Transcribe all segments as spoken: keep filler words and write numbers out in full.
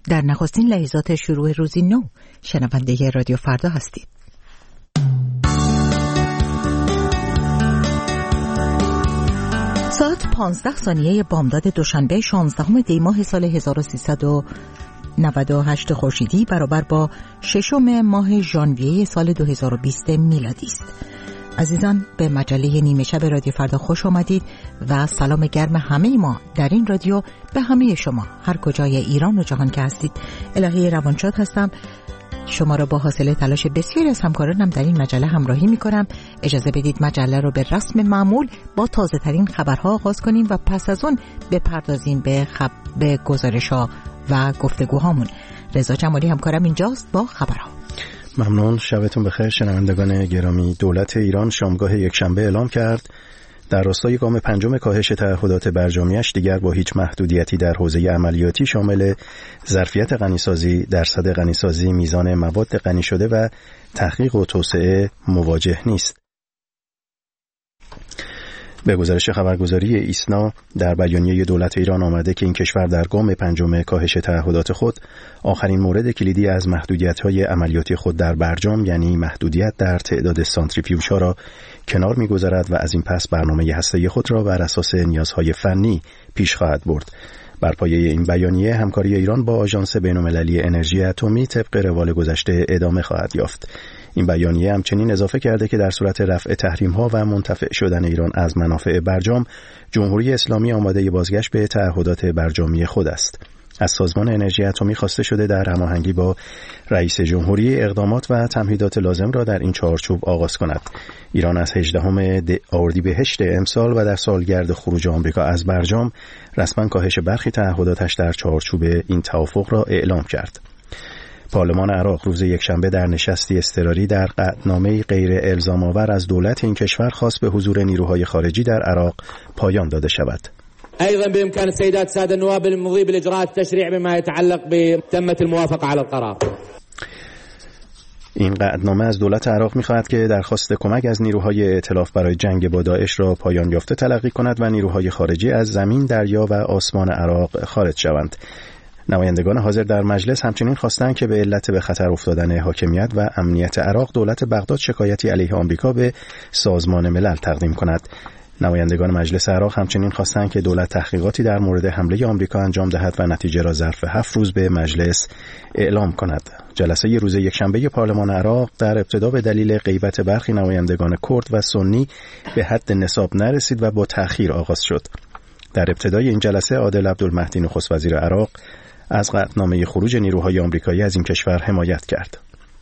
در نخستین لحظات شروع روزی نو شنونده رادیو فردا هستید. ساعت پانزده ثانیه بامداد دوشنبه شانزدهم دی ماه سال هزار و سیصد و نود و هشت خورشیدی برابر با ششم ماه ژانویه سال دو هزار و بیست میلادی است. عزیزان، به مجله نیمه شب رادیو فردا خوش آمدید و سلام گرم همه ما در این رادیو به همه شما هر کجای ایران و جهان که هستید. الهی روانشاد هستم، شما را با حاصل تلاش بسیاری از همکارانم در این مجله همراهی می کنم. اجازه بدید مجله رو به رسم معمول با تازه ترین خبرها آغاز کنیم و پس از اون بپردازیم به خب... به گزارش‌ها و گفتگوهامون. رضا جمالی همکارم اینجاست با خبرها. ممنون، شبتون بخیر شنوندگان گرامی. دولت ایران شامگاه یکشنبه اعلام کرد در راستای گام پنجم کاهش تعهدات برجامیش دیگر با هیچ محدودیتی در حوزه عملیاتی شامل ظرفیت غنیسازی، درصد غنیسازی، میزان مواد غنی شده و تحقیق و توسعه مواجه نیست. به گزارش خبرگزاری ایسنا در بیانیه دولت ایران آمده که این کشور در گام پنجم کاهش تعهدات خود آخرین مورد کلیدی از محدودیت‌های عملیاتی خود در برجام، یعنی محدودیت در تعداد سانتریفیوژها را کنار می‌گذارد و از این پس برنامه هسته‌ای خود را بر اساس نیازهای فنی پیش خواهد برد. بر پایه این بیانیه همکاری ایران با آژانس بین‌المللی انرژی اتمی طبق روال گذشته ادامه خواهد یافت. این بیانیه همچنین اضافه کرده که در صورت رفع تحریم‌ها و منتفع شدن ایران از منافع برجام، جمهوری اسلامی آماده بازگشت به تعهدات برجامی خود است. از سازمان انرژی اتمی خواسته شده در هماهنگی با رئیس جمهوری اقدامات و تمهیدات لازم را در این چارچوب آغاز کند. ایران از هجدهم اردیبهشت امسال و در سالگرد خروج آمریکا از برجام رسما کاهش برخی تعهداتش در چارچوب این توافق را اعلام کرد. پارلمان عراق روز یکشنبه در نشستی اضطراری در قطعنامه‌ای غیر الزام آور از دولت این کشور خواست به حضور نیروهای خارجی در عراق پایان داده شود. أيضا بإمكان السيدات السادة النواب المضي بالإجراءات التشريع بما يتعلق بتمة الموافقة على القرار. این قطعنامه از دولت عراق می‌خواهد که درخواست کمک از نیروهای ائتلاف برای جنگ با داعش را پایان یافته تلقی کند و نیروهای خارجی از زمین، دریا و آسمان عراق خارج شوند. نمایندگان حاضر در مجلس همچنین خواستند که به علت به خطر افتادن حاکمیت و امنیت عراق دولت بغداد شکایتی علیه آمریکا به سازمان ملل تقدیم کند. نمایندگان مجلس عراق همچنین خواستند که دولت تحقیقاتی در مورد حمله آمریکا انجام دهد و نتیجه را ظرف هفت روز به مجلس اعلام کند. جلسه روز یکشنبه پارلمان عراق در ابتدا به دلیل غیبت برخی نمایندگان کرد و سنی به حد نصاب نرسید و با تأخیر آغاز شد. در ابتدای این جلسه عادل عبدالمهدی نخست وزیر عراق از قطعنامه خروج نیروهای آمریکایی از این کشور حمایت کرد.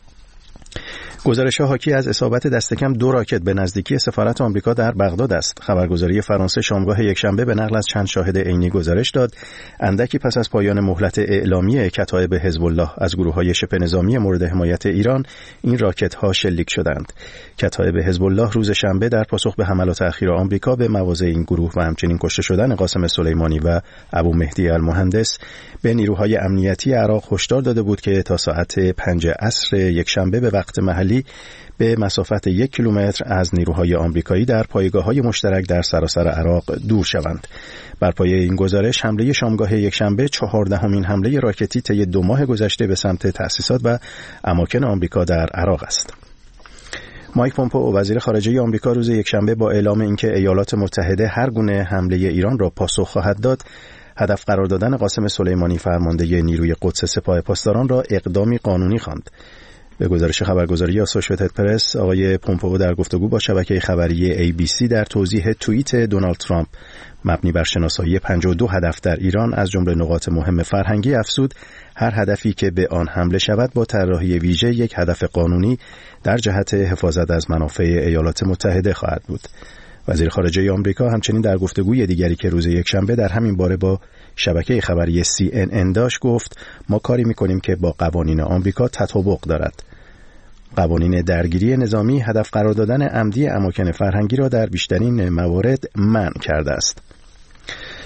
گزارش‌ها حاکی از اصابت دست کم دو راکت به نزدیکی سفارت آمریکا در بغداد است. خبرگزاری فرانسه شامگاه یکشنبه به نقل از چند شاهد عینی گزارش داد اندکی پس از پایان مهلت اعلامی کتایب حزب الله از گروه‌های شبه نظامی مورد حمایت ایران این راکت‌ها شلیک شدند. کتایب حزب الله روز شنبه در پاسخ به حملات اخیر آمریکا به مواضع این گروه و همچنین کشته شدن قاسم سلیمانی و ابو مهدی المهندس به نیروهای امنیتی عراق هشدار داده بود که تا ساعت پنج عصر یکشنبه به وقت محلی به مسافت یک کیلومتر از نیروهای آمریکایی در پایگاه‌های مشترک در سراسر عراق دور شوند. بر پایه این گزارش حمله شامگاه یکشنبه چهاردهمین حمله راکتی طی دو ماه گذشته به سمت تأسیسات و اماکن آمریکا در عراق است. مایک پومپئو وزیر خارجه آمریکا روز یکشنبه با اعلام اینکه ایالات متحده هر گونه حمله ایران را پاسخ خواهد داد، هدف قرار دادن قاسم سلیمانی فرمانده نیروی قدس سپاه پاسداران را اقدامی قانونی خواند. به گزارش خبرگزاری آسوشییتد پرس، آقای پومپئو در گفتگو با شبکه خبری ای بی سی در توضیح توییت دونالد ترامپ مبنی بر شناسایی پنجاه و دو هدف در ایران از جمله نقاط مهم فرهنگی افزود هر هدفی که به آن حمله شود با طراحی ویژه یک هدف قانونی در جهت حفاظت از منافع ایالات متحده خواهد بود. وزیر خارجه آمریکا همچنین در گفتگوی دیگری که روز یکشنبه در همین باره با شبکه خبری سی ان ان داشت گفت ما کاری می‌کنیم که با قوانین آمریکا تطابق دارد. قوانین درگیری نظامی هدف قرار دادن عمدی اماکن فرهنگی را در بیشترین موارد منع کرده است.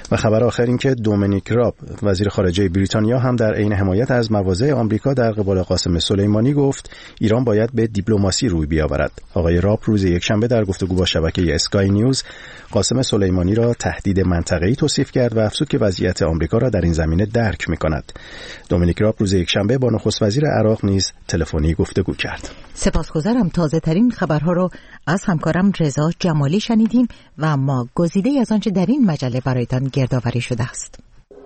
و خبر آخر این که دومینیک راب وزیر خارجه بریتانیا هم در عین حمایت از مواضع آمریکا در قبال قاسم سلیمانی گفت ایران باید به دیپلماسی روی بیاورد. آقای راب روز یکشنبه در گفتگو با شبکه اسکای نیوز قاسم سلیمانی را تهدید منطقه‌ای توصیف کرد و افزود که وضعیت آمریکا را در این زمینه درک می‌کند. دومینیک راب روز یکشنبه با نخست وزیر عراق نیز تلفنی گفتگو کرد. سپاسگزارم. تازه‌ترین خبرها رو از همکارم رضا جمالی شنیدیم و ما گزیده از آنچه در این مجله برایتان گردآوری شده است.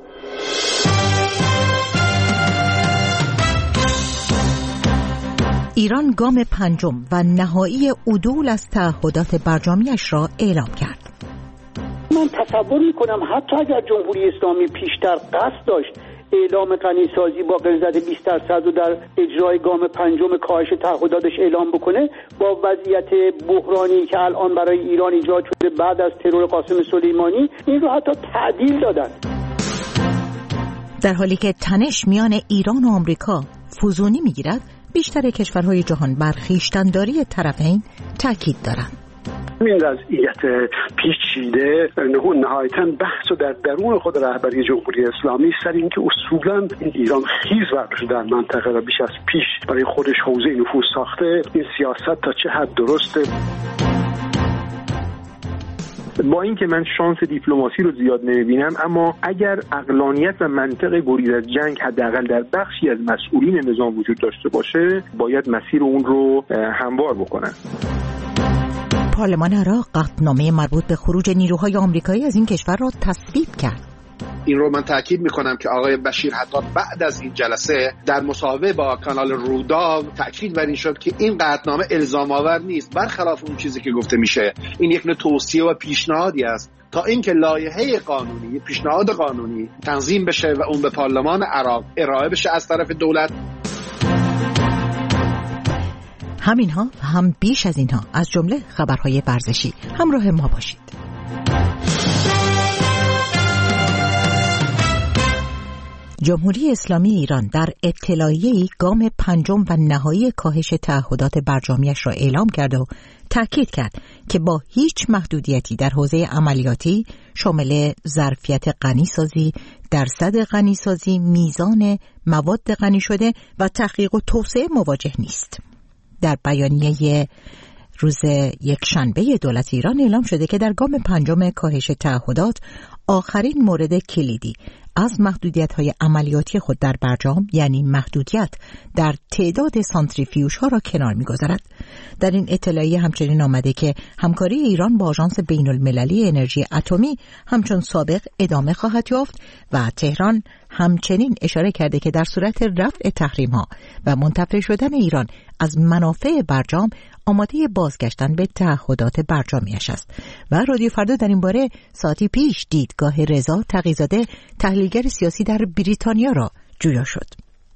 ایران گام پنجم و نهایی عدول از تعهدات برجامیش را اعلام کرد. من تصور میکنم حتی اگر جمهوری اسلامی پیشتر قصد داشت اعلام غنیسازی با غلظت بیست درصد رو در اجرای گام پنجم کاهش تعهداتش اعلام بکنه، با وضعیت بحرانی که الان برای ایران ایجاد شده بعد از ترور قاسم سلیمانی، این رو حتی تعدیل دادن. در حالی که تنش میان ایران و آمریکا فزونی میگیرد، بیشتر کشورهای جهان بر خویشتن‌داری طرفین تاکید دارند. این وضعیت پیچیده نهایتاً بحث و در درون خود رهبری جمهوری اسلامی سر این که اصولاً ایران خیز برداشته در منطقه و بیش از پیش برای خودش حوزه نفوذ ساخته. این سیاست تا چه حد درسته؟ با اینکه من شانس دیپلماسی رو زیاد نمیبینم، اما اگر عقلانیت و منطق گریز از جنگ حداقل در بخشی از مسئولین نظام وجود داشته باشه، باید مسیر اون رو هموار بکنن. پارلمان عراق قطعنامه مربوط به خروج نیروهای آمریکایی از این کشور را تصویب کرد. این رو من تاکید میکنم که آقای بشیر حتی بعد از این جلسه در مصاحبه با کانال رودا تاکید بر این شد که این قطعنامه الزام آور نیست، برخلاف اون چیزی که گفته میشه. این یک نوع توصیه و پیشنهادی است تا اینکه لایحه قانونی، پیشنهاد قانونی تنظیم بشه و اون به پارلمان عراق ارائه بشه از طرف دولت. همینها و هم بیش از اینها از جمله خبرهای ورزشی. همراه ما باشید. جمهوری اسلامی ایران در اطلاعیه‌ای گام پنجم و نهایی کاهش تعهدات برجامیش را اعلام کرد و تاکید کرد که با هیچ محدودیتی در حوزه عملیاتی شامل ظرفیت غنیسازی، درصد غنیسازی، میزان مواد غنی شده و تحقیق و توسعه مواجه نیست. در بیانیه روز یکشنبه دولت ایران اعلام شده که در گام پنجم کاهش تعهدات آخرین مورد کلیدی از محدودیت‌های عملیاتی خود در برجام، یعنی محدودیت در تعداد سانتریفیوژها را کنار می‌گذارد. در این اطلاعیه همچنین آمده که همکاری ایران با آژانس بین‌المللی انرژی اتمی همچون سابق ادامه خواهد یافت و تهران همچنین اشاره کرده که در صورت رفع تحریم‌ها و منتفع شدن ایران از منافع برجام آماده بازگشتن به تعهدات برجامیش است. و رادیو فردا در این باره ساعتی پیش دیدگاه رضا تقی‌زاده تحلیلگر سیاسی در بریتانیا را جویا شد.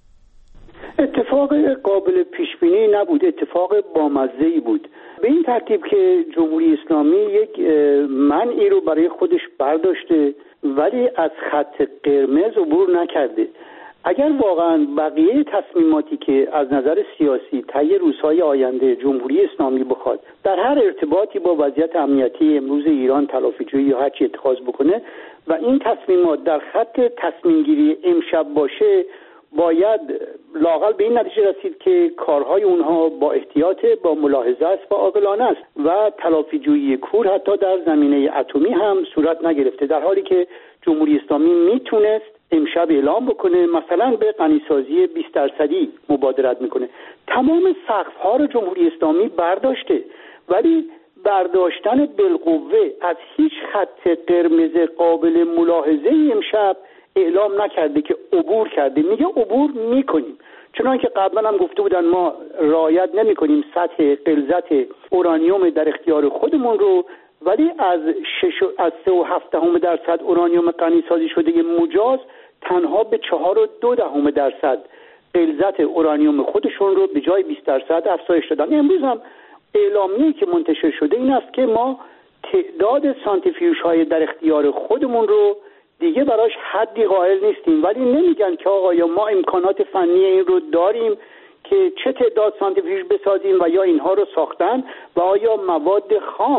اتفاق قابل پیش بینی نبود، اتفاق بامزه‌ای بود، به این ترتیب که جمهوری اسلامی یک منعی رو برای خودش برداشته ولی از خط قرمز عبور نکرده. اگر واقعا بقیه تصمیماتی که از نظر سیاسی طی روزهای آینده جمهوری اسلامی بخواد در هر ارتباطی با وضعیت امنیتی امروز ایران تلافی‌جویی یا هر چی اتخاذ بکنه و این تصمیمات در خط تصمیم گیری امشب باشه، باید لااقل به این نتیجه رسید که کارهای اونها با احتیاط، با ملاحظه است و عاقلانه است و تلافی‌جویی کور حتی در زمینه اتمی هم صورت نگرفته، در حالی که جمهوری اسلامی میتونست امشب اعلام بکنه مثلا به غنیسازی بیست درصدی مبادرت میکنه. تمام سقف‌ها رو جمهوری اسلامی برداشته، ولی برداشتن بالقوه از هیچ خط قرمز قابل ملاحظه امشب اعلام نکرده که عبور کرده. میگه عبور میکنیم، چنانکه قبلا هم گفته بودن ما رعایت نمیکنیم سطح غلظت اورانیوم در اختیار خودمون رو، ولی از شش از سه و هفت دهم درصد اورانیوم غنیسازی شده مجاز تنها به چهار و دو دهم درصد غلظت اورانیوم خودشون رو به جای بیست درصد افزایش دادن. امروز هم اعلامیه‌ای که منتشر شده این است که ما تعداد سانتریفیوژهای در اختیار خودمون رو دیگه براش حدی قائل نیستیم، ولی نمیگن که آقا یا ما امکانات فنی این رو داریم که چه تعداد سانتریفیوژ بسازیم و یا اینها رو ساختن و آیا مواد خام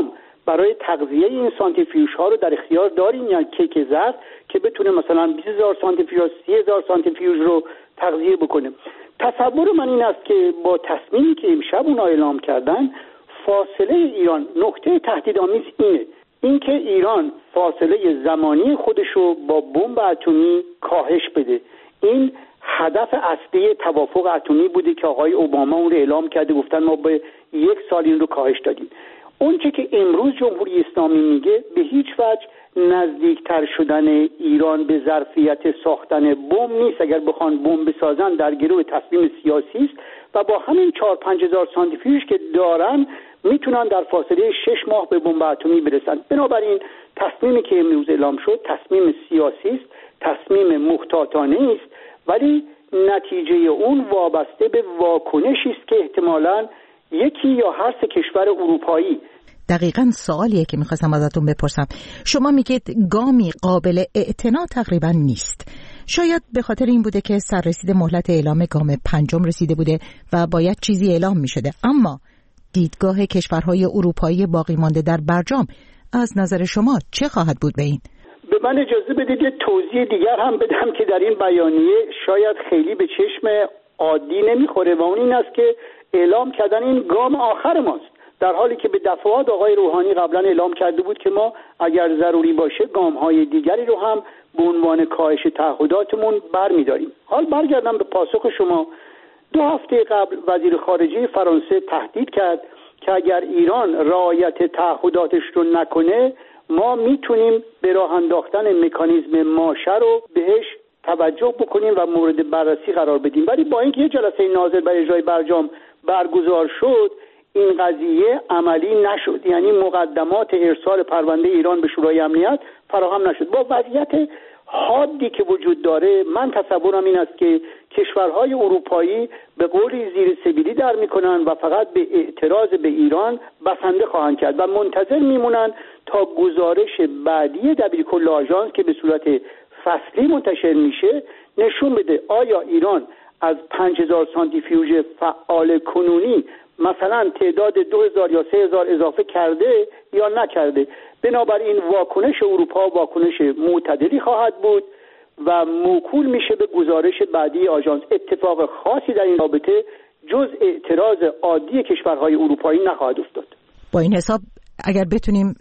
برای تغذیه این سانتریفیوژ ها رو در اختیار داریم، یعنی کیک ظرف که بتونه مثلا بیست هزار سانتریفیوژ سی هزار سانتریفیوژ رو تغذیه بکنه. تصور من این است که با تصمیمی که امشب اونا اعلام کردن، فاصله ایران، نقطه تهدیدآمیز اینه، اینکه ایران فاصله زمانی خودش رو با بمب اتمی کاهش بده. این هدف اصلی توافق اتمی بوده که آقای اوباما اون رو اعلام کرده، گفتن ما به یک سال این رو کاهش دادیم. اون چه که امروز جمهوری اسلامی میگه به هیچ وجه نزدیکتر شدن ایران به ظرفیت ساختن بمب نیست. اگر بخوان بمب بسازن در گروه تصمیم سیاسی است و با همین چهار پنج هزار سانتریفیوژ که دارن میتونن در فاصله شش ماه به بمب اتمی برسن. بنابراین تصمیمی که امروز اعلام شد تصمیم سیاسی است، تصمیم محتاطانه است، ولی نتیجه اون وابسته به واکنشی است که احتمالاً یکی یا هر سه کشور اروپایی. دقیقاً سوالیه که میخواستم ازتون بپرسم. شما میگید گامی قابل اعتنا تقریباً نیست. شاید به خاطر این بوده که سررسید مهلت اعلام گام پنجم رسیده بوده و باید چیزی اعلام میشده، اما دیدگاه کشورهای اروپایی باقی مانده در برجام از نظر شما چه خواهد بود به این؟ به من اجازه بدید یه توضیح دیگر هم بدم که در این بیانیه شاید خیلی به چشم عادی نمیخوره و اون این است که اعلام کردن این گام آخر ماست، در حالی که به دفعات آقای روحانی قبلا اعلام کرده بود که ما اگر ضروری باشه گام‌های دیگری رو هم به عنوان کاهش تعهداتمون برمی‌داریم. حال برگردم به پاسخ شما. دو هفته قبل وزیر خارجه فرانسه تهدید کرد که اگر ایران رعایت تعهداتش رو نکنه ما میتونیم به راه انداختن مکانیزم ماشه رو بهش توجه بکنیم و مورد بررسی قرار بدیم. ولی با اینکه یه جلسه ناظر برای اجرای برجام برگزار شد، این قضیه عملی نشد، یعنی مقدمات ارسال پرونده ایران به شورای امنیت فراهم نشد. با وضعیت حادی که وجود داره من تصورم این است که کشورهای اروپایی به قولی زیر سبیلی در میکنن و فقط به اعتراض به ایران بسنده خواهند کرد و منتظر میمونن تا گزارش بعدی دبیرکل آژانس که به صورت فصلی منتشر میشه نشون بده آیا ایران از پنج هزار سانتریفیوژ فعال کنونی مثلا تعداد دو هزار یا سه هزار اضافه کرده یا نکرده. بنابراین واکنش اروپا واکنش معتدلی خواهد بود و موکول میشه به گزارش بعدی آژانس. اتفاق خاصی در این رابطه جز اعتراض عادی کشورهای اروپایی نخواهد افتاد. با این حساب اگر بتونیم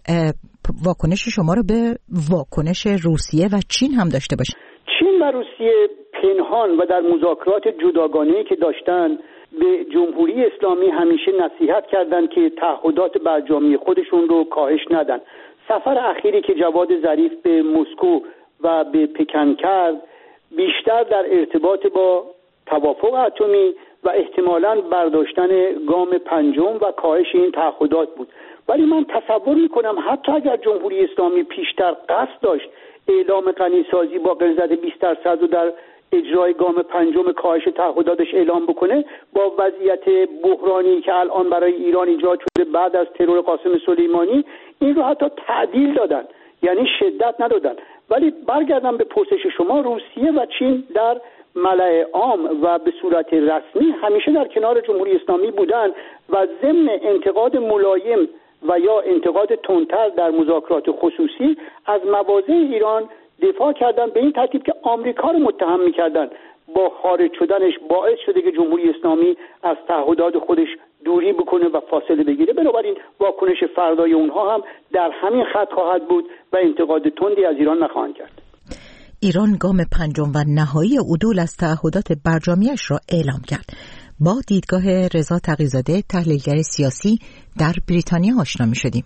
واکنش شما رو به واکنش روسیه و چین هم داشته باشیم. چین و روسیه پنهان و در مذاکرات جداگانه‌ای که داشتن به جمهوری اسلامی همیشه نصیحت کردند که تعهدات برجامی خودشون رو کاهش ندن. سفر اخیری که جواد ظریف به مسکو و به پکن کرد بیشتر در ارتباط با توافق اتمی و احتمالاً برداشتن گام پنجم و کاهش این تعهدات بود. ولی من تصور میکنم حتی اگر جمهوری اسلامی پیشتر قصد داشت اعلام غنیسازی با غلظت بیست درصد رو در اجرای گام پنجم کاهش تعهداتش اعلام بکنه، با وضعیت بحرانی که الان برای ایران ایجاد شده بعد از ترور قاسم سلیمانی این رو حتی تعدیل دادن، یعنی شدت ندادن. ولی برگردم به پرسش شما، روسیه و چین در ملأ عام و به صورت رسمی همیشه در کنار جمهوری اسلامی بودن و ضمن انتقاد ملایم و یا انتقاد تندتر در مذاکرات خصوصی از مواضع ایران دفاع کردن، به این ترتیب که آمریکا رو متهم می‌کردن با خارج شدنش باعث شده که جمهوری اسلامی از تعهدات خودش دوری بکنه و فاصله بگیره. بنابراین واکنش فردای اونها هم در همین خط خواهد بود و انتقاد تندی از ایران نخواهند کرد. ایران گام پنجم و نهایی عدول از تعهدات برجامیش را اعلام کرد. با دیدگاه رضا تقی‌زاده تحلیلگر سیاسی در بریتانیا آشنا می‌شدیم.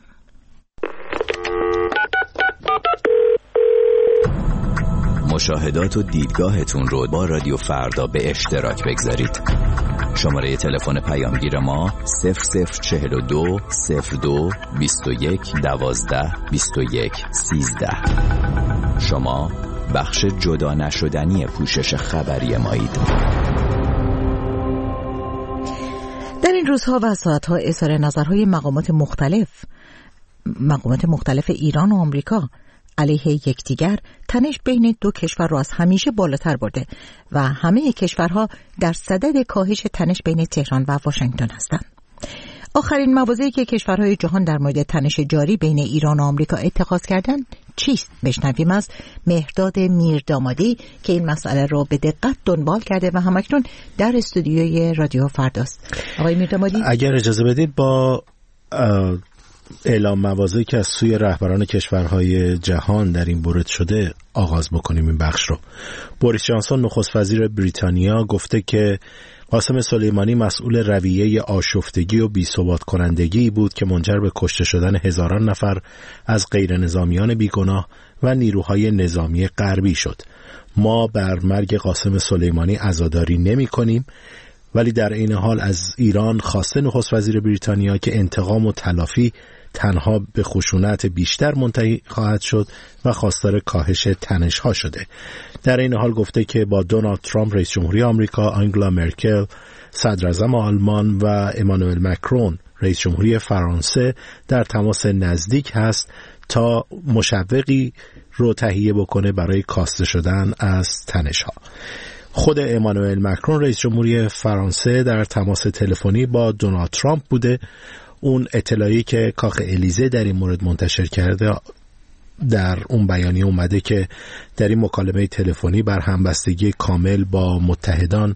مشاهدات و دیدگاهتون رو با رادیو فردا به اشتراک بگذارید. شماره تلفن پیامگیر ما صفر صفر چهل و دو صفر دو بیست و یک دوازده بیست و یک سیزده. شما بخش جدا نشدنی پوشش خبری مایید. در این روزها و ساعتها اظهار نظرهای مقامات مختلف مقامات مختلف ایران و آمریکا علیه یکدیگر تنش بین دو کشور را از همیشه بالاتر برده و همه کشورها در صدد کاهش تنش بین تهران و واشنگتن هستند. آخرین مواضعی که کشورهای جهان در مورد تنش جاری بین ایران و آمریکا اتخاذ کردند چیست؟ بشنویم از مهرداد میردامادی که این مسئله رو به دقت دنبال کرده و همکنون در استودیوی رادیو فرداست. آقای میردامادی، اگر اجازه بدید با اعلام مواضعی که از سوی رهبران کشورهای جهان در این مورد شده آغاز بکنیم این بخش رو. بوریس جانسون نخست وزیر بریتانیا گفته که قاسم سلیمانی مسئول رویه آشفتگی و بی‌ثبات کنندگی بود که منجر به کشته شدن هزاران نفر از غیر نظامیان بیگناه و نیروهای نظامی غربی شد. ما بر مرگ قاسم سلیمانی عزاداری نمی کنیم، ولی در این حال از ایران خواسته نخست وزیر بریتانیا که انتقام و تلافی تنها به خشونت بیشتر منتهی خواهد شد و خواستار کاهش تنش‌ها شده. در این حال گفته که با دونالد ترامپ رئیس جمهوری آمریکا، آنگلا مرکل صدر اعظم آلمان و امانوئل مکرون رئیس جمهوری فرانسه در تماس نزدیک هست تا مشوقی رو تهیه بکنه برای کاسته شدن از تنش‌ها. خود امانوئل مکرون رئیس جمهوری فرانسه در تماس تلفنی با دونالد ترامپ بوده. اون اطلاعی که کاخ الیزه در این مورد منتشر کرده در اون بیانیه اومده که در این مکالمه تلفنی بر همبستگی کامل با متحدان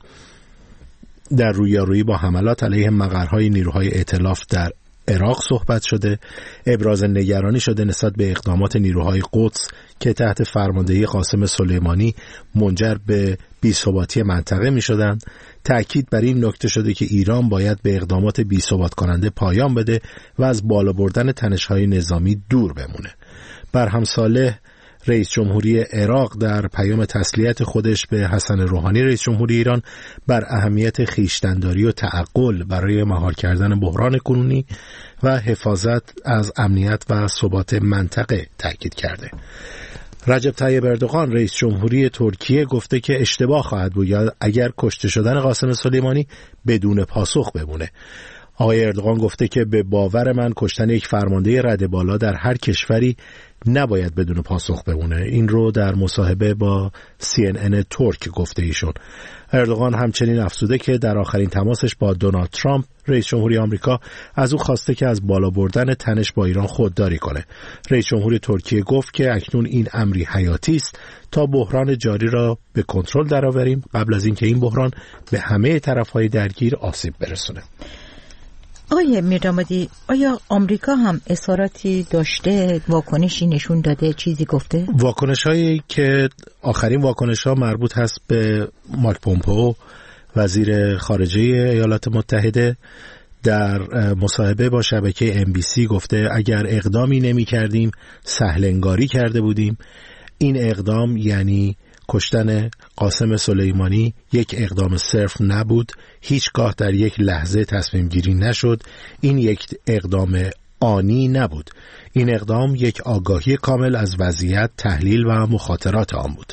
در رویارویی با حملات علیه مقرهای نیروهای ائتلاف در عراق صحبت شده. ابراز نگرانی شده نسبت به اقدامات نیروهای قدس که تحت فرماندهی قاسم سلیمانی منجر به بی‌ثباتی منطقه می شدند. تأکید بر این نکته شده که ایران باید به اقدامات بی‌ثبات کننده پایان بده و از بالا بردن تنش‌های نظامی دور بمونه. برهم صالح رئیس جمهوری عراق در پیام تسلیت خودش به حسن روحانی رئیس جمهوری ایران بر اهمیت خویشتن‌داری و تعقل برای مهار کردن بحران کنونی و حفاظت از امنیت و ثبات منطقه تاکید کرده. رجب طیب اردوغان رئیس جمهوری ترکیه گفته که اشتباه خواهد بود اگر کشته شدن قاسم سلیمانی بدون پاسخ بمونه. آقای اردوغان گفته که به باور من کشتن یک فرمانده رده بالا در هر کشوری نباید بدون پاسخ بمونه. این رو در مصاحبه با سی ان ان ترک گفته ایشون. اردوغان همچنین افزوده که در آخرین تماسش با دونالد ترامپ رئیس جمهوری آمریکا از او خواسته که از بالا بردن تنش با ایران خودداری کنه. رئیس جمهوری ترکیه گفت که اکنون این امری حیاتی است تا بحران جاری را به کنترل درآوریم قبل از اینکه این بحران به همه طرف‌های درگیر آسیب برسونه. آقای میردامادی، آیا آمریکا هم اظهاراتی داشته، واکنشی نشون داده، چیزی گفته؟ واکنش‌هایی که آخرین واکنش‌ها مربوط هست به مایک پومپئو وزیر خارجه ایالات متحده در مصاحبه با شبکه ام بی سی گفته اگر اقدامی نمی‌کردیم سهل‌انگاری کرده بودیم. این اقدام یعنی کشتن قاسم سلیمانی یک اقدام صرف نبود، هیچگاه در یک لحظه تصمیم گیری نشد. این یک اقدام آنی نبود. این اقدام یک آگاهی کامل از وضعیت، تحلیل و مخاطرات آن بود.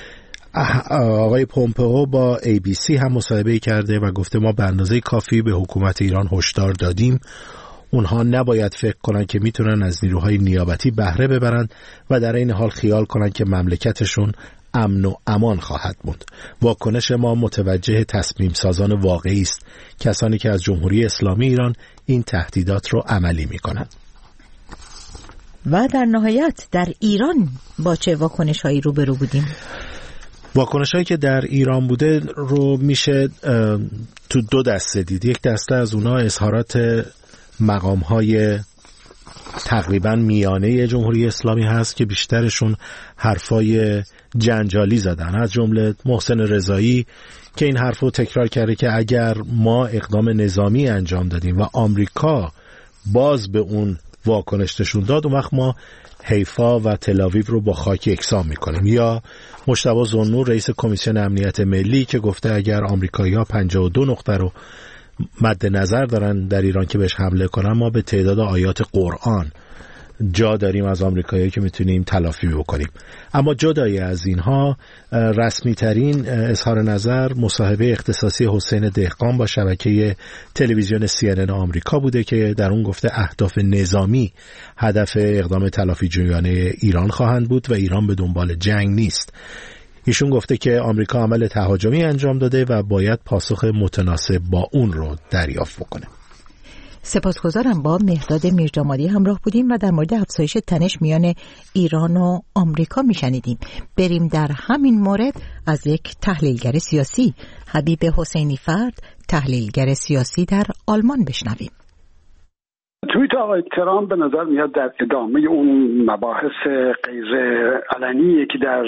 آقای پومپئو با ای بی سی هم مصاحبه کرده و گفته ما به اندازه کافی به حکومت ایران هشدار دادیم. اونها نباید فکر کنن که میتونن از نیروهای نیابتی بهره ببرن و در این حال خیال کنن که مملکتشون امن و امان خواهد بود. واکنش ما متوجه تصمیم سازان واقعی است، کسانی که از جمهوری اسلامی ایران این تهدیدات رو عملی میکنند. و در نهایت در ایران با چه واکنش هایی روبرو بودیم؟ واکنش هایی که در ایران بوده رو میشه تو دو دسته دید. یک دسته از اونها اظهارات مقام های تقریبا میانه جمهوری اسلامی هست که بیشترشون حرفای جنجالی زدن، از جمله محسن رضایی که این حرف رو تکرار کرده که اگر ما اقدام نظامی انجام دادیم و آمریکا باز به اون واکنش نشون داد اون وقت ما حیفا و تل‌آویو رو با خاک یکسان میکنیم. یا مجتبی ذوالنور رئیس کمیسیون امنیت ملی که گفته اگر آمریکایی‌ها پنجاه و دو نقطه رو مد نظر دارن در ایران که بهش حمله کنن ما به تعداد آیات قرآن جا داریم از آمریکایی‌ها که میتونیم تلافی بکنیم. اما جدای از اینها رسمی ترین اظهار نظر مصاحبه اختصاصی حسین دهقان با شبکه تلویزیون سی ان ان آمریکا بوده که در اون گفته اهداف نظامی هدف اقدام تلافی جویانه ایران خواهند بود و ایران به دنبال جنگ نیست. ایشون گفته که آمریکا عمل تهاجمی انجام داده و باید پاسخ متناسب با اون رو دریافت بکنه. سپاسگزارم. با مهداد میرجمالی همراه بودیم و در مورد افزایش تنش میان ایران و آمریکا میشنیدیم. بریم در همین مورد از یک تحلیلگر سیاسی، حبیب حسینی فرد، تحلیلگر سیاسی در آلمان بشنویم. توییت آقای ترامپ به نظر میاد در ادامه اون مباحث غیر علنی که در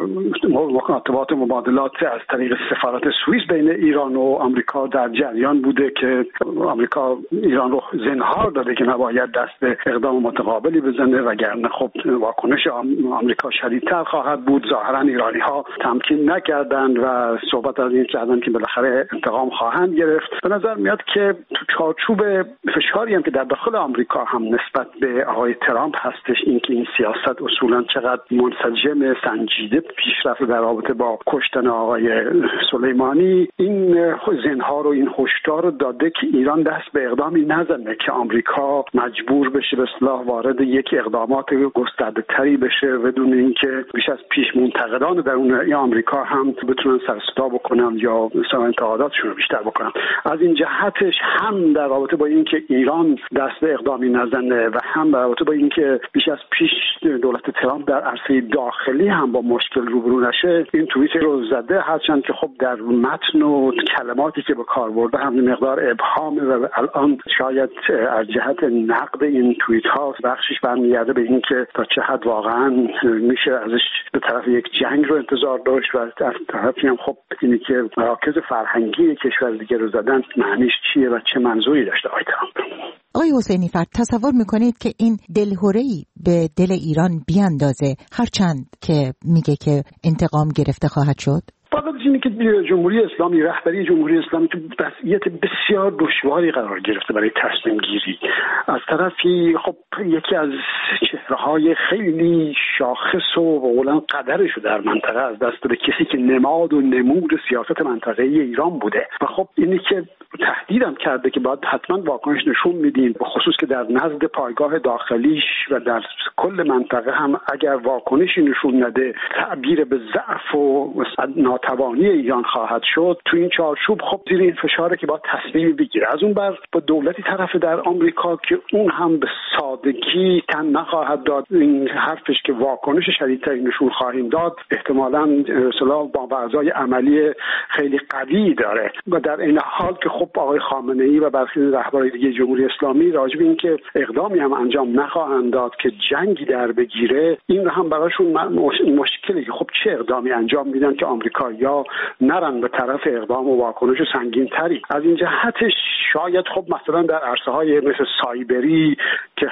مکاتبات مبادلات از طریق سفارت سوئیس بین ایران و آمریکا در جریان بوده که آمریکا ایران رو زنهار داده که نباید دست به اقدام متقابلی بزنه وگرنه خب واکنش آمریکا شدیدتر خواهد بود. ظاهرا ایرانی ها تمکین نکردند و صحبت از این کردن که بالاخره انتقام خواهند گرفت. به نظر میاد که تو چارچوب فشاری هم که در داخل آمریکا هم نسبت به آقای ترامپ هستش، اینکه این سیاست اصولا چقدر منسجم سنجیده پیش رفته در رابطه با کشتن آقای سلیمانی، این زنهار و این هشدار رو داده که ایران دست به اقدامی نزنه که آمریکا مجبور بشه به اصطلاح وارد یک اقدامات گسترده تری بشه بدون اینکه بیش از پیش منتقدان درون آمریکا هم بتونن سر صدا بکنن یا مثلا انتقاداتشون رو بیشتر بکنن. از این جهتش هم در رابطه با اینکه ایران دست به اقدامی نزنه و هم در رابطه با اینکه بیش از پیش دولت ترامپ در عرصه داخلی هم با مشکل روبرو نشه، این توییت رو زده، هرچند که خب در متن و کلماتی که به کار برده هم مقدار ابهامه و الان شاید از جهت نقد این توییت ها بخشش برمیگرده به اینکه تا چه حد واقعا میشه ازش به طرف یک جنگ رو انتظار داشت و در طرفی هم خب اینی که مراکز فرهنگی کشور دیگه رو زدن معنیش چیه و چه منظوری داشته آقای ترامپ. آقای حسینی فرد، تصور میکنید که این دلهره‌ای به دل ایران بیاندازه هرچند که میگه که انتقام گرفته خواهد شد؟ واقعا اینه که جمهوری اسلامی، رهبری جمهوری اسلامی تو وضعیت بسیار دشواری قرار گرفته برای تصمیم گیری. از طرفی خب یکی از چهره‌های خیلی شاخص و قولاً قدرش در منطقه از دست داده کسی که نماد و نمود سیاست منطقه‌ای ایران بوده و خب اینی که تهدیدم کرده که باید حتما واکنش نشون میدیم، به خصوص که در نزد پایگاه داخلیش و در کل منطقه هم اگر واکنشی نشون نده تعبیر به ضعف و ناتوانی ایران خواهد شد. تو این چارچوب خب زیر این فشاره که باید تصمیم بگیره. از اون بر با دولتی طرف در آمریکا که اون هم به سادگی تن نخواهد داد این حرفش که واکنش شدیدتری نشون خواهیم داد، احتمالاً اصطلاح با وضعای عملی خیلی قوی داره و در این حال که خب آقای خامنه‌ای و برخی رهبران دیگه جمهوری اسلامی راجع به این که اقدامی هم انجام نخواهند داد که جنگی در بگیره، این رو هم براشون مشکلی که خب چه اقدامی انجام میدن که آمریکایی‌ها نرن به طرف اقدام و واکنش سنگین‌تری. از این جهتش شاید خب مثلا در عرصه‌های مثل سایبری که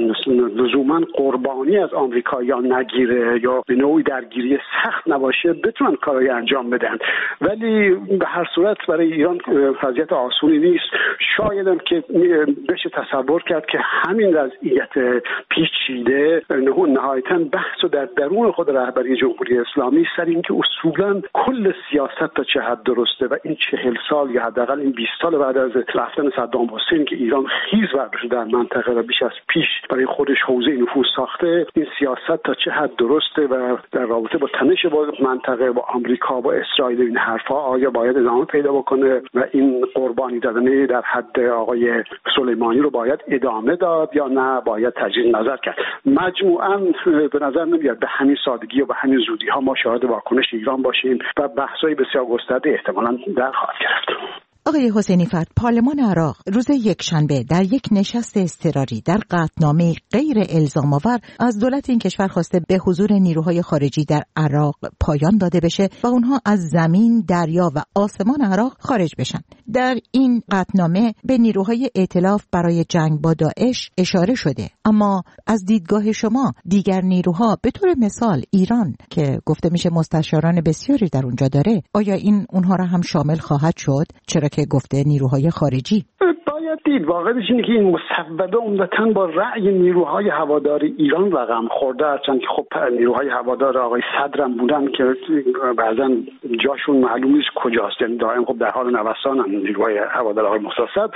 لزوما قربانی از آمریکایی‌ها نگیره یا به نوعی درگیری سخت نباشه بتونن کارایی انجام بدن، ولی به هر صورت برای ایران وضعیت آسونی نیست. شاید هم که بشه تصور کرد که همین وضعیت پیچیده نهایتاً بحث و در درون خود رهبری جمهوری اسلامی سر این که اصولاً کل سیاست تا چه حد درسته و این چهل سال یا حداقل این بیست سال بعد از رفتن صدام حسین که ایران خیز برداشته در منطقه و بیش از پیش برای خودش حوزه نفوذ ساخته، این سیاست تا چه حد درسته و در رابطه با تنش با منطقه با آمریکا با اسرائیل این حرفا آیا باید ادامه پیدا بکنه و این قربانی دادن در حد آقای سلیمانی رو باید ادامه داد یا نه باید تجدید نظر کرد. مجموعاً به نظر نمیاد به همین سادگی و به همین زودی ها ما شاهد واکنش ایران باشیم و بحث‌های بسیار گسترده احتمالاً در خواهد گرفت. آقای حسینی فرد، پارلمان عراق روز یکشنبه در یک نشست اضطراری در قطعنامه غیر الزام آور از دولت این کشور خواسته به حضور نیروهای خارجی در عراق پایان داده بشه و اونها از زمین، دریا و آسمان عراق خارج بشن. در این قطعنامه به نیروهای ائتلاف برای جنگ با داعش اشاره شده، اما از دیدگاه شما دیگر نیروها به طور مثال ایران که گفته میشه مستشاران بسیاری در اونجا داره، آیا این اونها را هم شامل خواهد شد؟ چرا که گفته نیروهای خارجی؟ باید دید واقعیت اینه که این مسوده عمدتاً با رأی نیروهای هوادار ایران رقم خورده، هرچند که خب نیروهای هوادار آقای صدرم بودن که بعضا جاشون معلوم نیست کجاست، یعنی دائم خب در حال نوسانن نیروهای هوادار آقای موسی صدر،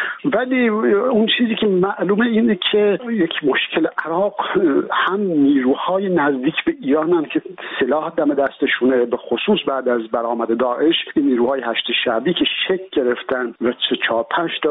ولی اون چیزی که معلومه اینه که یک مشکل عراق هم نیروهای نزدیک به ایرانن که سلاح دم دستشونه، به خصوص بعد از برآمد داعش این نیروهای هشت شعبی که شک گرفتن و چهار پنج تا گروه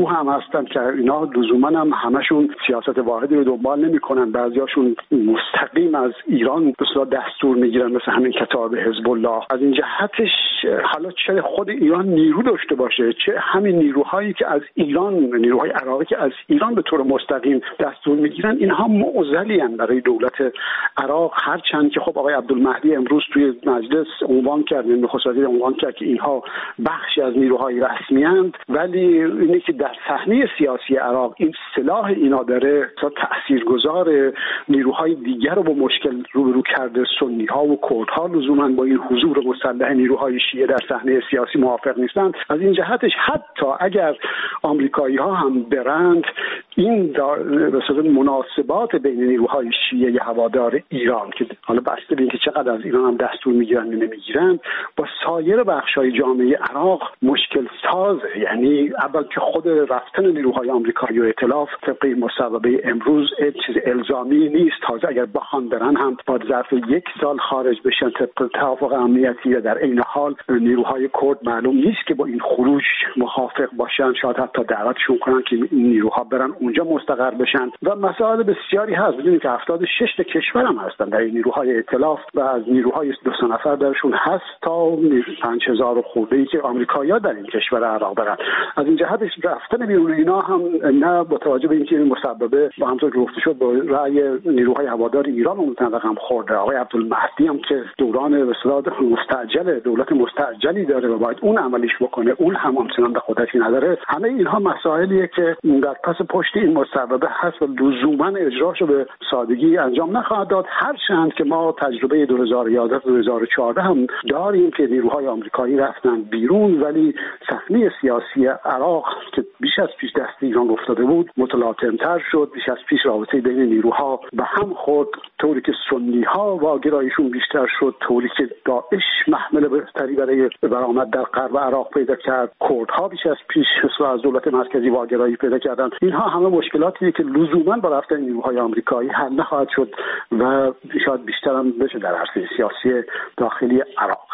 گروه هم هستن که اینا لزوما هم همشون سیاست واحدی رو دنبال نمی‌کنن، بعضیاشون مستقیم از ایران به اصطلاح دستور میگیرن مثل همین کتاب حزب الله. از این جهتش حالا چه خود ایران نیرو داشته باشه، چه همین نیروهایی که از ایران، نیروهای عراقی که از ایران به طور مستقیم دستور میگیرن، اینها معضلی ان برای دولت عراق، هرچند که خب آقای عبدالمهدی امروز توی مجلس عنوان کرد، نخست وزیر عنوان کرد که اینها بخشی از نیروهای رسمی اند، ولی اینه که در صحنه سیاسی عراق این سلاح اینا داره تاثیرگذار نیروهای دیگر رو با مشکل روبرو کرده. سنی ها و کرد ها لزوما با این حضور مسلح نیروهای شیعه در صحنه سیاسی موافق نیستند. از این جهتش حتی اگر آمریکایی ها هم برند، این مثلا مناسبات بین نیروهای شیعه هوادار ایران که حالا بسته به اینکه چقدر از ایران هم دستور میگیرن یا نمیگیرن، با سایر بخش‌های جامعه عراق مشکل سازه. یعنی اول که خود رفتن نیروهای آمریکایی و ائتلاف طبق مصوبه امروز چیز الزامی نیست، تازه اگر بخوان برن هم با ظرف یک سال خارج بشن طبق توافق امنیتی. و در این حال نیروهای کرد معلوم نیست که با این خروج موافق باشن، شاید حتی دعوتشون کنن که این نیروها برن اونجا مستقر بشن. و مسائل بسیاری هست. بدونید که هفتاد و شش تا کشور هم هستن در این نیروهای ائتلاف و از نیروهای دو سه نفر درشون هست تا پنج هزار خورده‌ای که آمریکایی‌ها در این کشور عراق دارن. از این جهتش رفتن بیرون اینا هم نه با توجه به اینکه این مسببه با همونطور که گفته شد با رأی نیروهای هوادار ایران اون رقم خورده. آقای عبدالمهدی هم که دوران به اصطلاح مستعجل دولت مستعجلی داره و باید اون عملیش بکنه، اون هم همچنان به قدرتی نداره. همه اینها مسائلیه که در پس پشت این مسببه هست و لزوما اجراش رو به سادگی انجام نخواهد داد. هرچند که ما تجربه دو هزار و یازده دو هزار و چهارده هم داریم که نیروهای آمریکایی رفتن بیرون، ولی صحنه سیاسی عراق که بیش از پیش دست ایران افتاده بود متلاطم‌تر شد. بیش از پیش رابطه بین نیروها به هم خورد، طوری که سنی‌ها واگرایشون بیشتر شد، طوری که داعش محمل بهتری برای برآمد در غرب عراق پیدا کرد، کردها بیش از پیش از دولت مرکزی واگرایی پیدا کردن. اینها همه مشکلاتی که لزوما با رفتن نیروهای آمریکایی حل نخواهد شد و شاید بیشتر هم بشه در عرصه سیاسی داخلی عراق.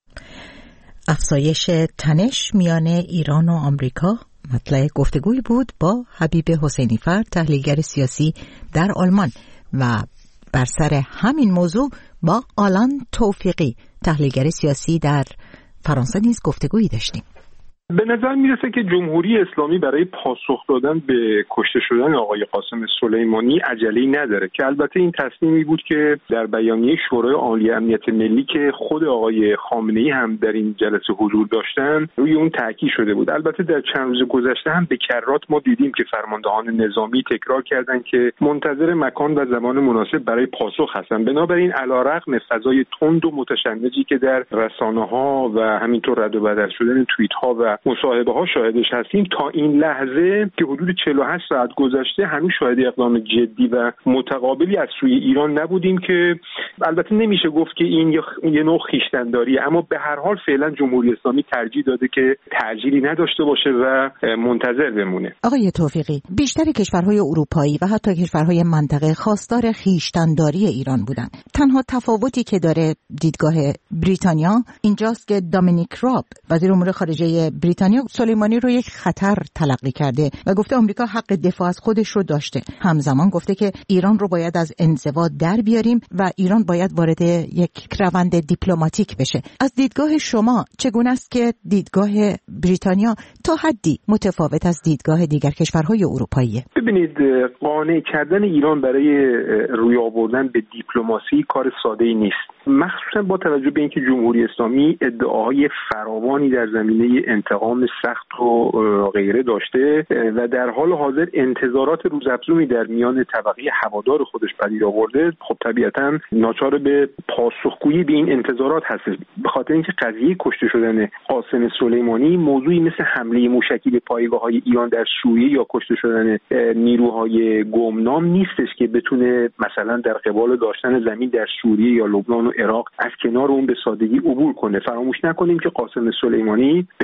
افزایش تنش میان ایران و آمریکا مطلع گفتگوی بود با حبیب حسینی فرد، تحلیلگر سیاسی در آلمان، و بر سر همین موضوع با آلان توفیقی، تحلیلگر سیاسی در فرانسه نیز گفتگویی داشتیم. به نظر میرسه که جمهوری اسلامی برای پاسخ دادن به کشته شدن آقای قاسم سلیمانی عجله‌ای نداره، که البته این تصمیمی بود که در بیانیه شورای عالی امنیت ملی که خود آقای خامنه‌ای هم در این جلسه حضور داشتن روی اون تاکید شده بود. البته در چند روز گذشته هم به کرات ما دیدیم که فرماندهان نظامی تکرار کردند که منتظر مکان و زمان مناسب برای پاسخ هستند. بنابراین علیرغم فضای تند و متشنجی که در رسانه‌ها و همینطور رد و بدل شدن توییت‌ها و مصاحبه ها شاهدش هستیم، تا این لحظه که حدود چهل و هشت ساعت گذشته هنوز شاهد اقدام جدی و متقابلی از سوی ایران نبودیم، که البته نمیشه گفت که این یه نوع خویشتن‌داریه، اما به هر حال فعلا جمهوری اسلامی ترجیح داده که تعجیلی نداشته باشه و منتظر بمونه. آقای توفیقی، بیشتر کشورهای اروپایی و حتی کشورهای منطقه خواستار خویشتن‌داری ایران بودن. تنها تفاوتی که داره دیدگاه بریتانیا اینجاست که دامینیک راب، وزیر امور خارجه بریتانیا، سلیمانی رو یک خطر تلقی کرده و گفته آمریکا حق دفاع از خودش رو داشته. همزمان گفته که ایران رو باید از انزوا در بیاریم و ایران باید وارد یک روند دیپلماتیک بشه. از دیدگاه شما چگونه است که دیدگاه بریتانیا تا حدی متفاوت از دیدگاه دیگر کشورهای اروپایی؟ ببینید، قانع کردن ایران برای روی آوردن به دیپلماسی کار ساده‌ای نیست، مخصوصا با توجه به اینکه جمهوری اسلامی ادعاهای فراوانی در زمینه انتقام سخت و غیره داشته و در حال حاضر انتظارات روزافزونی در میان طبقه هوادار خودش پدید آورده. خب طبیعتا ناچار به پاسخگویی به این انتظارات هست، به خاطر اینکه قضیه کشته شدن قاسم سلیمانی موضوعی مثل حمله موشکی به پایگاه‌های ایران در سوریه یا کشته شدن نیروهای گمنام نیستش که بتونه مثلا در قبال داشتن زمین در سوریه یا لبنان و عراق از کنار اون به سادگی عبور کنه. فراموش نکنیم که قاسم سلیمانی به دلیل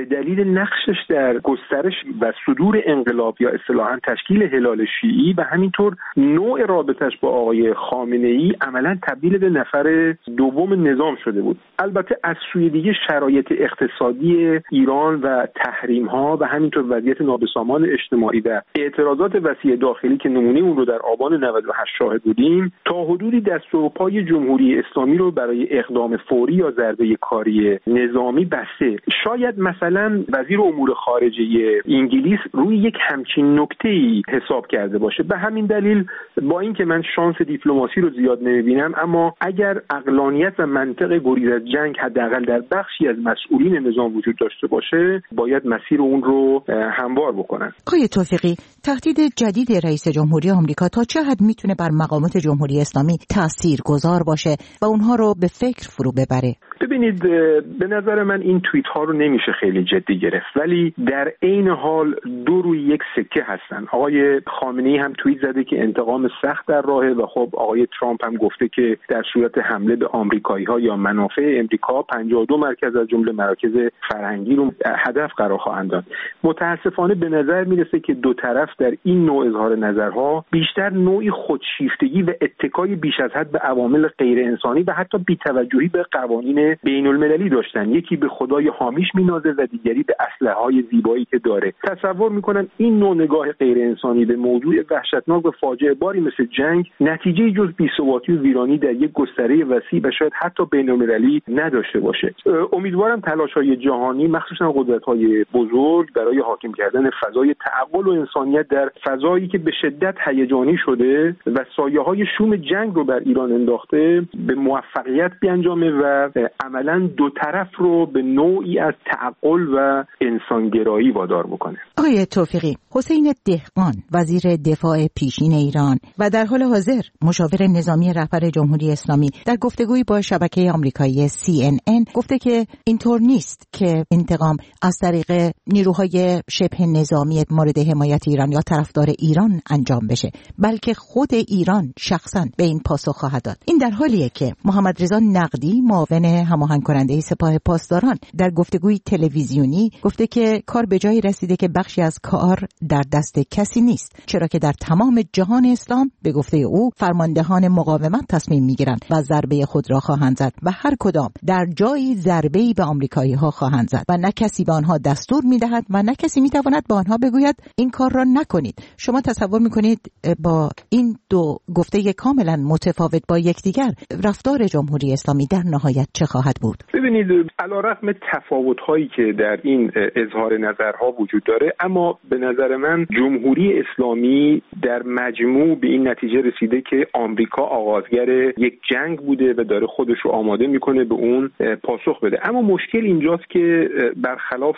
نقشش در گسترش و صدور انقلاب یا اصطلاحاً تشکیل هلال شیعی و همینطور نوع رابطش با آقای خامنه‌ای عملاً تبدیل به نفر دوم نظام شده بود. البته از سوی دیگه شرایط اقتصادی ایران و تحریم‌ها و همینطور وضعیت نابسامان اجتماعی و اعتراضات وسیع داخلی که نمونه اون رو در آبان نود و هشت شاهد بودیم تا حدودی دست و پای جمهوری اسلامی رو برای اقدام فوری یا ضربه کاری نظامی بسته. شاید مثلا وزیر امور خارجه انگلیس روی یک همچین نکته‌ای حساب کرده باشه. به همین دلیل با اینکه من شانس دیپلماسی رو زیاد نمی‌بینم، اما اگر عقلانیت و منطق گریز از جنگ حداقل در بخشی از مسئولین نظام وجود داشته باشه، باید مسیر اون رو هموار بکنن. آقای توفیقی، تهدید جدید رئیس جمهوری آمریکا تا چه حد میتونه بر مقامات جمهوری اسلامی تاثیرگذار باشه و اونها رو به فکر فرو ببره؟ ببینید، به نظر من این توییت ها رو نمیشه خیلی جدی گرفت، ولی در عین حال دو روی یک سکه هستن. آقای خامنه‌ای هم توییت زده که انتقام سخت در راهه و خب آقای ترامپ هم گفته که در صورت حمله به آمریکایی‌ها یا منافع امریکا پنجاه و دو مرکز از جمله مراکز فرهنگی رو هدف قرار خواهند داد. متاسفانه به نظر میرسه که دو طرف در این نوع اظهار نظرها بیشتر نوعی خودشیفتگی و اتکای بیش از حد به عوامل غیر انسانی و حتی بی‌توجهی به قوانین بین المللی داشتن. یکی به خدای حامیش مینازه و دیگری به اسلحه‌های زیبایی که داره. تصور میکنن این نوع نگاه غیر انسانی به موضوع وحشتناک و فاجعه باری مثل جنگ نتیجه جز بی‌ثباتی و ویرانی در یک گستره وسیع و شاید حتی بین المللی نداشته باشه. امیدوارم تلاش‌های جهانی مخصوصا قدرت‌های بزرگ برای حاکم کردن فضای تعقل و انسانیت در فضایی که به شدت هیجانی شده و سایه‌های شوم جنگ رو بر ایران انداخته به موفقیت بیانجامه و عملاً دو طرف رو به نوعی از تعقل و انسانگرایی وادار بکنه. آقای توفیقی، حسین دهقان وزیر دفاع پیشین ایران و در حال حاضر مشاور نظامی رهبر جمهوری اسلامی در گفتگویی با شبکه آمریکایی سی ان ان گفته که اینطور نیست که انتقام از طریق نیروهای شبه نظامی مورد حمایت ایران یا طرفدار ایران انجام بشه، بلکه خود ایران شخصاً به این پاسخ خواهد داد. این در حالیه که محمد رضا نقدی معاون هماهنگ کننده سپاه پاسداران در گفتگوی تلویزیونی گفته که کار به جایی رسیده که بخشی از کار در دست کسی نیست، چرا که در تمام جهان اسلام به گفته او فرماندهان مقاومت تصمیم میگیرند و ضربه خود را خواهند زد و هر کدام در جایی ضربه‌ای به آمریکایی ها خواهند زد و نه کسی به آنها دستور میدهد و نه کسی میتواند به آنها بگوید این کار را نکنید. شما تصور میکنید با این دو گفته کاملا متفاوت با یکدیگر رفتار جمهوری اسلامی در نهایت چه خواهد بود؟ ببینید، علیرغم تفاوت‌هایی که در این اظهار نظرها وجود داره، اما به نظر من جمهوری اسلامی در مجموع به این نتیجه رسیده که آمریکا آغازگر یک جنگ بوده و داره خودش رو آماده میکنه به اون پاسخ بده. اما مشکل اینجاست که برخلاف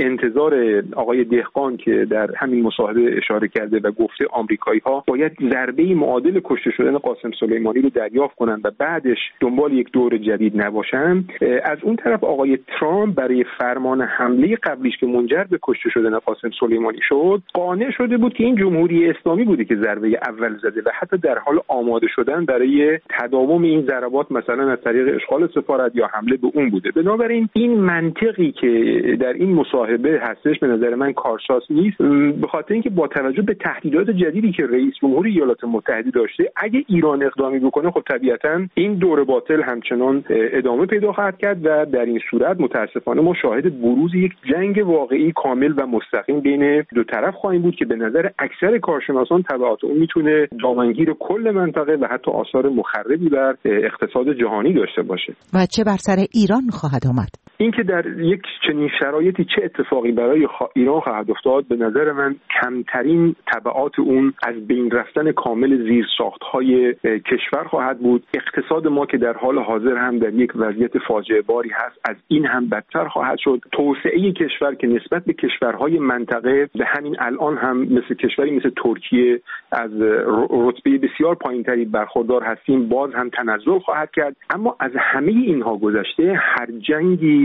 انتظار آقای دهقان که در همین مصاحبه اشاره کرده و گفته آمریکایی‌ها باید ضربه معادل کشته شدن قاسم سلیمانی رو دریافت کنند و بعدش دنبال یک دور جدید نباشن، از اون طرف آقای ترامپ برای فرمان حمله قبلیش که منجر به کشته شدن قاسم سلیمانی شد قانع شده بود که این جمهوری اسلامی بوده که ضربه اول زده و حتی در حال آماده شدن برای تداوم این ضربات مثلا از طریق اشغال سفارت یا حمله به اون بوده. بنابراین این منطقی که در این مصاحبه هستش به نظر من کارساز نیست، به خاطر اینکه با توجه به تهدیدات جدیدی که رئیس جمهور ایالات متحده داشته، اگه ایران اقدامی بکنه خب طبیعتاً این دور باطل همچنان ادامه پیدا خواهد کرد و در این صورت متاسفانه ما شاهد بروز یک جنگ واقعی کامل و مستقیم بین دو طرف خواهیم بود که به نظر اکثر کارشناسان تبعات اون میتونه دامنگیر کل منطقه و حتی آثار مخربی بر اقتصاد جهانی داشته باشه. و چه بر سر ایران خواهد آمد؟ اینکه در یک چنین شرایطی چه اتفاقی برای ایران خواهد افتاد به نظر من کمترین تبعات اون از بین رفتن کامل زیرساخت‌های کشور خواهد بود. اقتصاد ما که در حال حاضر هم در یک وضعیت فاجعه باری هست از این هم بدتر خواهد شد. توسعه کشور که نسبت به کشورهای منطقه به همین الان هم مثل کشوری مثل ترکیه از رتبه بسیار پایینتری برخوردار هستیم باز هم تنزل خواهد کرد. اما از همه اینها گذشته هر جنگی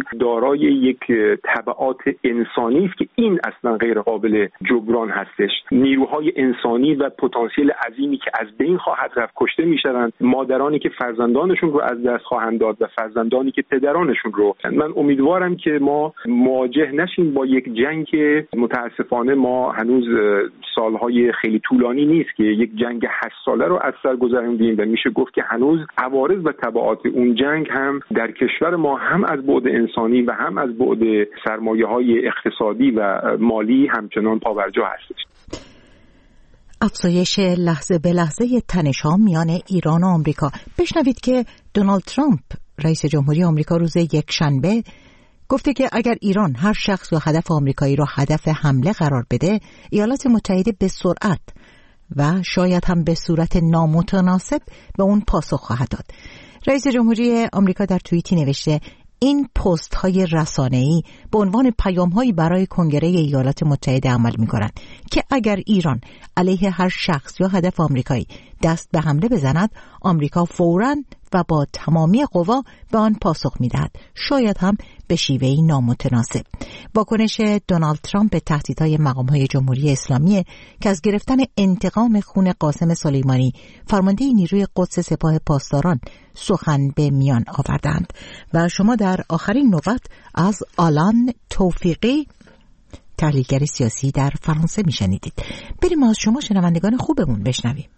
دارای یک تبعات انسانی است که این اصلا غیر قابل جبران هستش. نیروهای انسانی و پتانسیل عظیمی که از بین خواهد رفت، کشته میشوند، مادرانی که فرزندانشون رو از دست خواهند داد و فرزندانی که پدرانشون رو. من امیدوارم که ما مواجه نشیم با یک جنگ که متاسفانه ما هنوز سالهای خیلی طولانی نیست که یک جنگ هشت ساله رو از سر گذروندیم و میشه گفت که هنوز عوارض و تبعات اون جنگ هم در کشور ما هم از بعد انسانی و هم از بعد سرمایه‌های اقتصادی و مالی همچنان پابرجا هستش. افزایش لحظه به لحظه تنش‌ها میان ایران و آمریکا. بشنوید که دونالد ترامپ رئیس جمهوری آمریکا روز یکشنبه گفته که اگر ایران هر شخص یا هدف آمریکایی را هدف حمله قرار بده، ایالات متحده به سرعت و شاید هم به صورت نامتناسب به اون پاسخ خواهد داد. رئیس جمهوری آمریکا در توییتی نوشته این پست های رسانه‌ای به عنوان پیام هایی برای کنگره ایالات متحده عمل می کنند که اگر ایران علیه هر شخص یا هدف آمریکایی دست به حمله بزند، آمریکا فوراً و با تمامی قوا به آن پاسخ می دهد، شاید هم به شیوهی نامتناسب. واکنش دونالد ترامپ به تهدیدهای مقام‌های جمهوری اسلامی که از گرفتن انتقام خون قاسم سلیمانی فرمانده نیروی قدس سپاه پاسداران سخن به میان آوردند. و شما در آخرین نوبت از آلان توفیقی، تحلیلگر سیاسی در فرانسه میشنیدید. بریم از شما شنوندگان خوبمون بشنویم.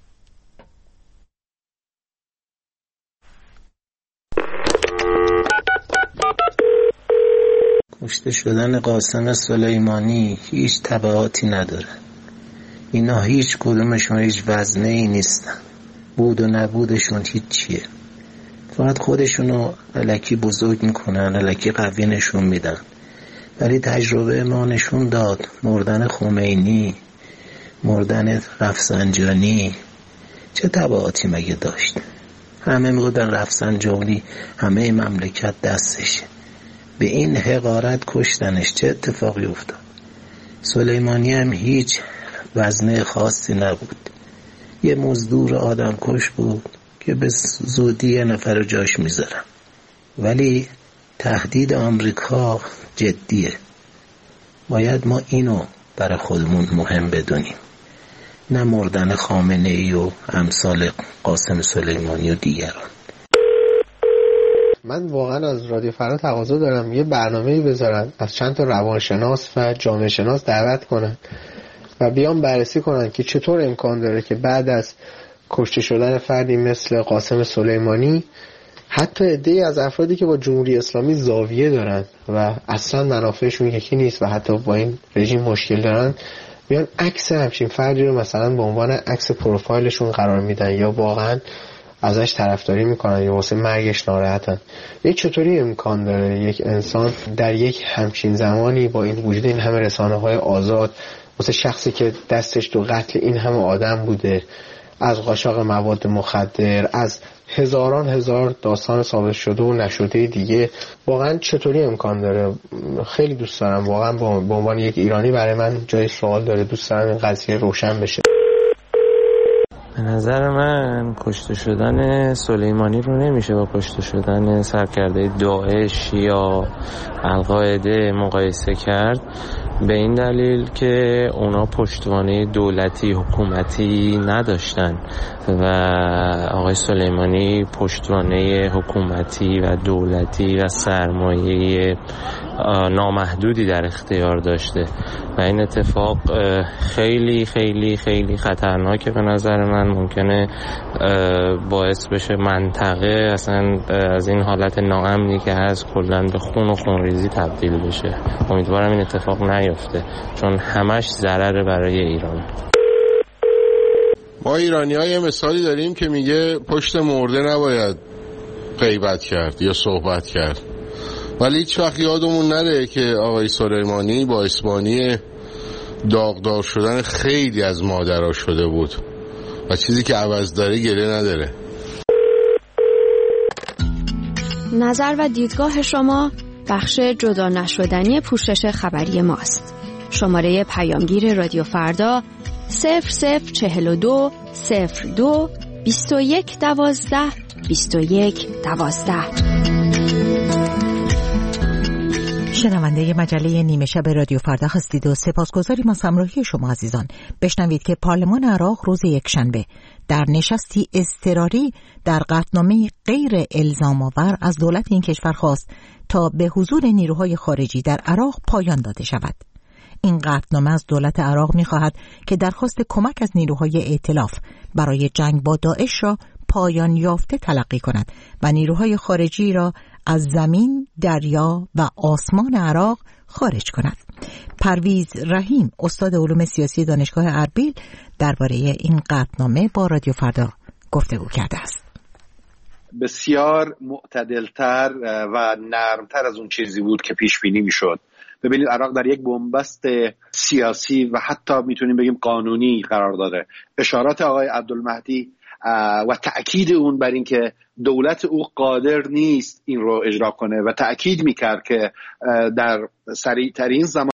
کشته شدن قاسم سلیمانی هیچ تبعاتی نداره. اینا هیچ کدومشون هیچ وزنه ای نیستن. بود و نبودشون هیچ چیه. فقط خودشونو الکی بزرگ میکنن، الکی قوی نشون میدن. ولی تجربه ما نشون داد مردن خمینی، مردن رفسنجانی چه تبعاتی مگه داشت؟ همه میگفتن رفسنجانی همه مملکت دستشه. به این حقارت کشتنش چه اتفاقی افتاد؟ سلیمانی هم هیچ وزنه خاصی نبود، یه مزدور آدم کش بود که به زودی یه نفر جاش میذارن. ولی تهدید آمریکا جدیه، باید ما اینو برای خودمون مهم بدونیم، نه مردن خامنه ای و امثال قاسم سلیمانی و دیگران. من واقعا از رادیو فردا تقاضا دارم یه برنامه‌ای بذارن، از چند تا روانشناس و جامعه شناس دعوت کنن و بیان بررسی کنن که چطور امکان داره که بعد از کشته شدن فردی مثل قاسم سلیمانی حتی عده‌ای از افرادی که با جمهوری اسلامی زاویه دارن و اصلا منافعشون یکی نیست و حتی با این رژیم مشکل دارن، بیان عکس همچین فردی رو مثلا به عنوان عکس پروفایلشون قرار میدن یا واقعا ازش طرفداری میکنن یا واسه مرگش ناراحتن. یه چطوری امکان داره یک انسان در یک همچین زمانی با این وجود این همه رسانه‌های آزاد واسه شخصی که دستش تو قتل این همه آدم بوده، از قاچاق مواد مخدر، از هزاران هزار داستان ثابت شده و نشده دیگه، واقعا چطوری امکان داره؟ خیلی دوست دارم واقعا به عنوان یک ایرانی برای من جای سوال داره، دوست دارم این قضیه روشن بشه. به نظر من کشته شدن سلیمانی رو نمیشه با کشته شدن سرکرده داعش یا القاعده مقایسه کرد، به این دلیل که اونا پشتوانه دولتی حکومتی نداشتن و آقای سلیمانی پشتوانه حکومتی و دولتی و سرمایه نامحدودی در اختیار داشته و این اتفاق خیلی خیلی خیلی خطرناکه. به نظر من ممکنه باعث بشه منطقه اصلا از این حالت ناامنی که هست کلاً به خون و خونریزی تبدیل بشه. امیدوارم این اتفاق نیفته چون همش ضرره برای ایران. ما ایرانی ها یه مثالی داریم که میگه پشت مرده نباید غیبت کرد یا صحبت کرد، ولی هیچ وقت یادمون نره که آقای سلیمانی با اسبانی داغدار شدن خیلی از مادرها شده بود و چیزی که عوض داره گله نداره. نظر و دیدگاه شما بخش جدا نشدنی پوشش خبری ماست. شماره پیامگیر رادیو فردا صفر صفر چهل و دو صفر دو بیست و یک دوازده بیست و یک دوازده. شنونده مجله نیمه شب رادیو فردا هستید و سپاسگزاریم از همراهی شما عزیزان. بشنوید که پارلمان عراق روز یکشنبه در نشستی اضطراری در قطعنامه غیر الزام آور از دولت این کشور خواست تا به حضور نیروهای خارجی در عراق پایان داده شود. این قطعنامه از دولت عراق می‌خواهد که درخواست کمک از نیروهای ائتلاف برای جنگ با داعش را پایان یافته تلقی کند و نیروهای خارجی را از زمین، دریا و آسمان عراق خارج کند. پرویز رحیم، استاد علوم سیاسی دانشگاه اربیل، درباره این قطعنامه با رادیو فردا گفتگو کرده است. بسیار معتدلتر و نرمتر از اون چیزی بود که پیش بینی میشد. ببینید عراق در یک بنبست سیاسی و حتی میتونیم بگیم قانونی قرار داره. اشارات آقای عبدالمهدی و تأکید اون بر این که دولت او قادر نیست این رو اجرا کنه و تأکید میکرد که در سریع ترین زمان